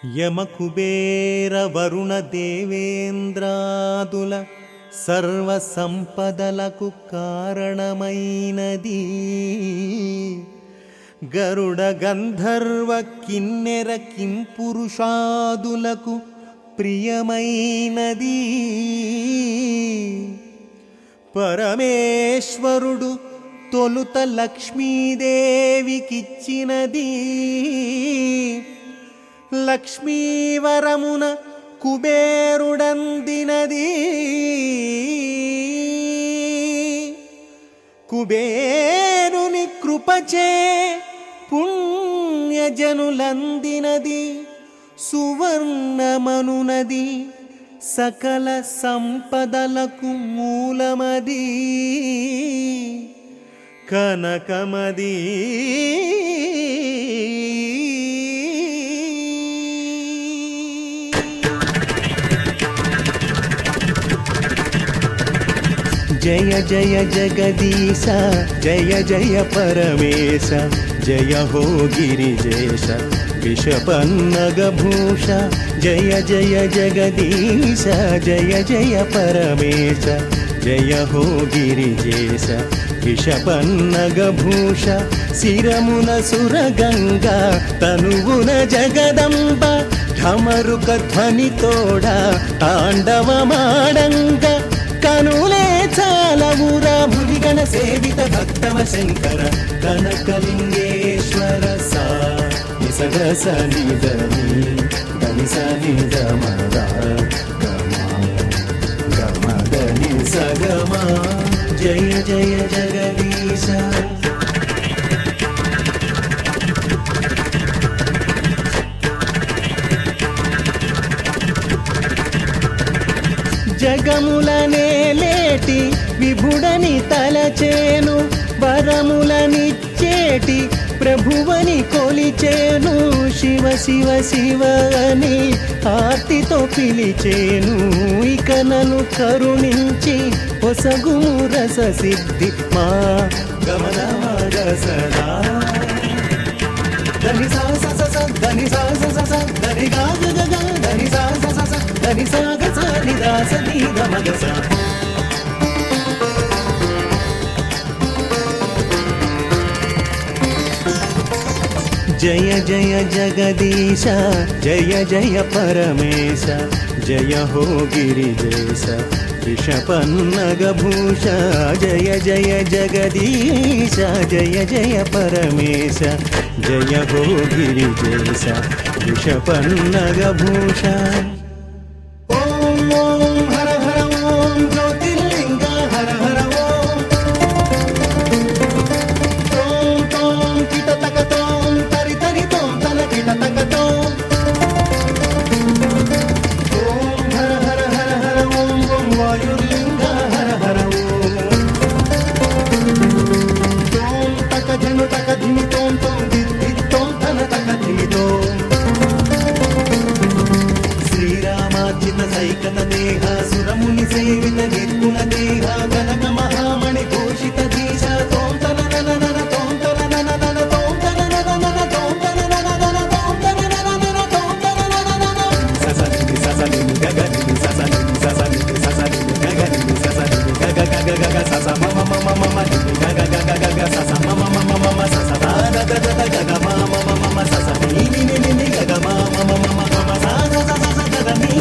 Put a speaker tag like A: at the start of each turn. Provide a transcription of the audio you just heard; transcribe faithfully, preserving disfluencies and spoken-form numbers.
A: యమకుబేర వరుణ దేవేంద్రాదుల సర్వ సంపదలకు కారణమైనది. గరుడ గంధర్వ కిన్నెర కింపురుషాదులకు ప్రియమైనది. పరమేశ్వరుడు తొలుత లక్ష్మీదేవికిచ్చినది. లక్ష్మీవరమున కుబేరుడందినది. కుబేరుని కృపచే పుణ్యజనులందినది. సువర్ణమనునది సకల సంపదలకు మూలమది. కనకమది. జయ జయ జగదీశ జయ జయ పరమేశ జయ హో గిరిజేశ విషపన్నగభూష. జయ జయ జగదీశ జయ జయ పరమేశ జయ హో గిరిజేశ విషపన్నగభూష. శిరమున సురగంగా తనువున జగదంబ ఢమరుక ధ్వనితోడ తాండవమాడంగ. కనులే చాలవురా మునిగణ సేవిత భక్తవ శంకర కనకలింగేశ్వర. సా నిసగ సనిదని దని సని గమద గమదని సగమ. జయ జయ జగదీశ. జగములనేలేటి విభుడని తలచేను. వరములనిచ్చేటి ప్రభువని కొలిచేను. శివ శివ శివ అని ఆర్తితో పిలిచేను. ఇక నన్ను కరుణించి పొసగుము రస సిద్ధి మా గమన సదా. ధని సా స స ధని సా స స ధని గా గ గ ధని సా స స ధని సా గ స ని దా స ని ద మ గ స. జయ జయ జగదీశ జయ జయ పరమేశ జయ హో గిరిజేశ విషపన్నగభూష. జయ జయ జగదీశ జయ జయ పరమేశ జయ హో గిరిజేశ విషపన్నగభూష. ఓం ఓం హర హర ఓం జ్యోతిర్లింగ హర హర ఓం. తోం తోం కిట తక తోం తరి తరి తోం తల కిట తక తోం. ఓం హర హర హర హర ఓం ఓం వాయుర్లింగ హర హర ఓం. తోం తక ధను తక ధిమి తోం తోం దిద్ది తోం తన తక ధిమి తోం. శ్రీరామార్జిత సైకత దేహ సురముని సేవిత నిర్గుణ దేహ కనక మహామణి భూషిత దీశ. తోం తన నన నన తోం తన నన నన తోం తన నన నన తోం తన నన నన తోం తన నన నన తోం తన నన నన. ససని ససని గగని ససని ససని ససని గగని ససని గగ గగ గగ సస మమ మమ మమ గగ గగ గగ సస మమ మమ మమ సస దా ద ద ద గగ మమ మమ మమ సస ని ని ని ని గగ మమ మమ మమ సస సస సస గగ ని